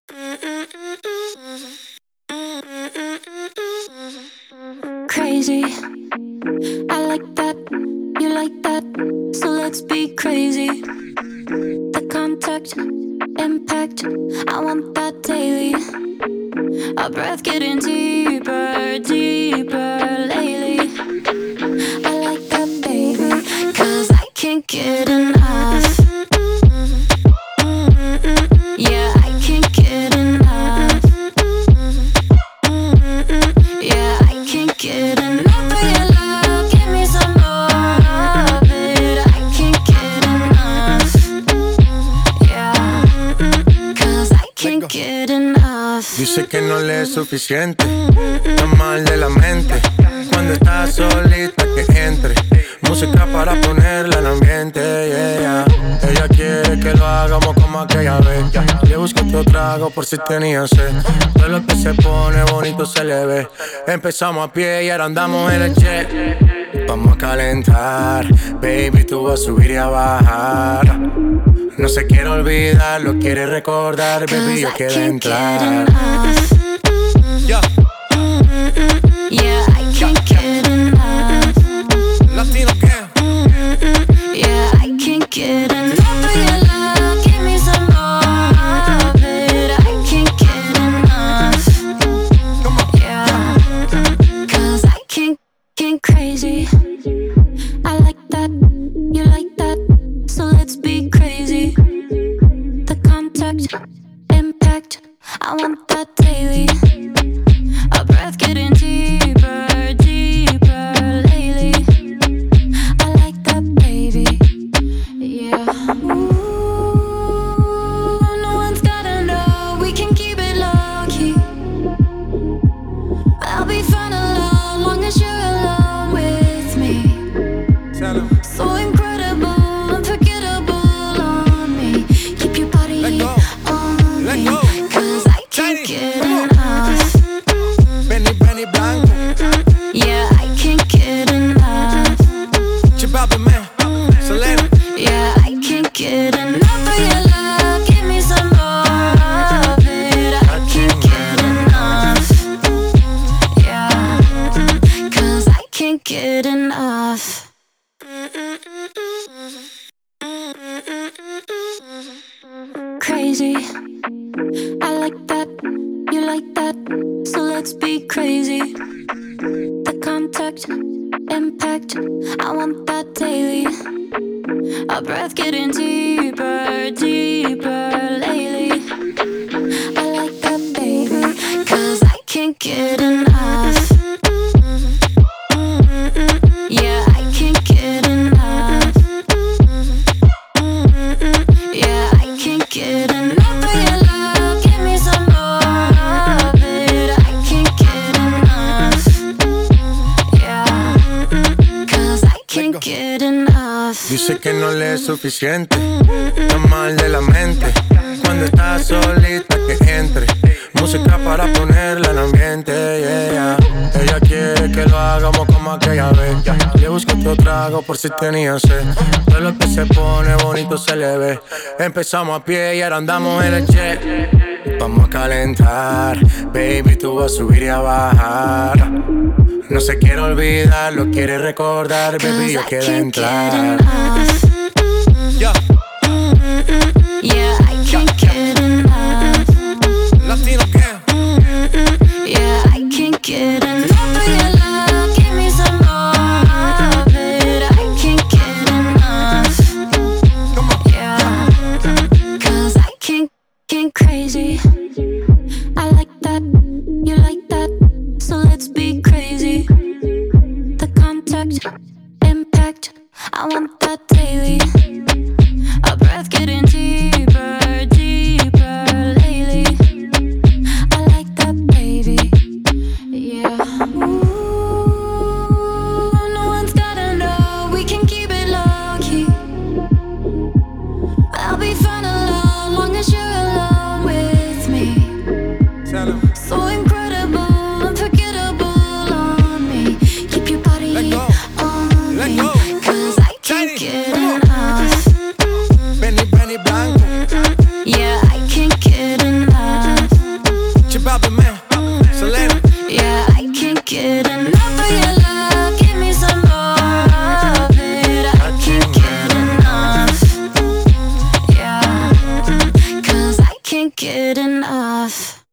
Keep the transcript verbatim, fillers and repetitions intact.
Crazy, I like that, you like that, so let's be crazy. The contact, impact, I want that daily. Our breath getting deeper, deeper lately. I like that, baby, 'cause I can't get enough. Yeah, I can't get enough. Yeah, I can't get enough of your love. Give me some more of it. I can't get enough. Yeah, 'cause I can't get enough. Dice que no le es suficiente, está mal de la mente. Cuando está solita que entre, música para ponerla en ambiente, yeah, yeah. Ella quiere que lo hagamos como aquella vez. Le busco otro trago por si tenía sed. Todo lo que se pone bonito se le ve. Empezamos a pie y ahora andamos en el jet. Vamos a calentar, baby, tú vas a subir y a bajar. No se quiere olvidar, lo quiere recordar, baby, yo quiero entrar. Yeah. Yeah, I can't get enough. Latino gang. Yeah, I can't get enough of your love. Give me some more of it. I can't get enough. Yeah, 'cause I can't get crazy. I like that, you like that, so let's be crazy. The contact, impact, I want that daily. Our breath getting deeper, deeper lately. I like that, baby. Yeah. Ooh, no one's gotta know. We can keep it low key. I'll be fine alone, long as you're alone with me. So incredible, unforgettable on me. Keep your body Let go. on Let me, go. 'cause I can't get enough. Benny, Benny Blanco. Yeah, I can't get enough. Chibabe man, Selena. Yeah, I can't get enough of your love. Give me some more of it. I can't get enough. Yeah, 'cause I can't get enough. Crazy, I like that, you like that, so let's be crazy. The contact, impact, I want that daily. Our breath getting deeper, deeper lately. I like that, baby, 'cause I can't get enough. Yeah, I can't get enough. Yeah, I can't get enough of your love. Give me some more of it. I can't get enough. Yeah, 'cause I can't get enough. Dice que no le es suficiente, está mal de la mente. Cuando está solita que entre, música para ponerla en ambiente, yeah, yeah. Ella quiere que lo hagamos como aquella vez. Le busco otro trago por si tenía sed. Todo lo que se pone bonito se le ve. Empezamos a pie y ahora andamos en el jet. Vamos a calentar, baby, tú vas a subir y a bajar. No se quiere olvidar, lo quiere recordar, baby, yo quiero entrar. Yeah. Yeah, I can't get enough. Latino gang. Yeah, I can't get enough of your love. Give me some more of it. I can't get enough. Yeah, 'cause I can't get crazy. I like that, you like that, so let's be crazy. The contact, impact, I want that daily. Our breath getting deeper, deeper lately. I like that, baby. Yeah. Ooh, no one's gotta know. We can keep it low key. I'll be fine alone, long as you're alone with me. So incredible, unforgettable on me. Keep your body Let go. on Let me, go. 'cause I can't get get enough of your love. Give me some more of it. I can't get enough. Yeah, 'cause I can't get enough.